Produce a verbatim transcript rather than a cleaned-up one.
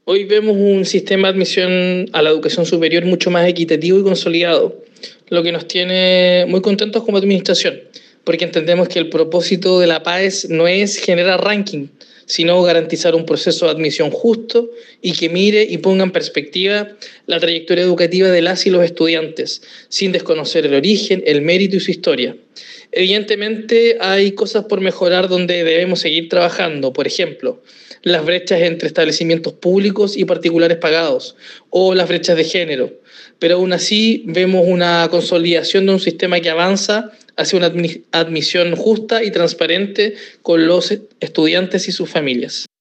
Hoy vemos un sistema de admisión a la educación superior mucho más equitativo y consolidado, lo que nos tiene muy contentos como administración, porque entendemos que el propósito de la P A E S no es generar ranking, sino garantizar un proceso de admisión justo y que mire y ponga en perspectiva la trayectoria educativa de las y los estudiantes, sin desconocer el origen, el mérito y su historia. Evidentemente hay cosas por mejorar donde debemos seguir trabajando, por ejemplo, las brechas entre establecimientos públicos y particulares pagados o las brechas de género, pero aún así vemos una consolidación de un sistema que avanza hacia una admisión justa y transparente con los estudiantes y sus familias.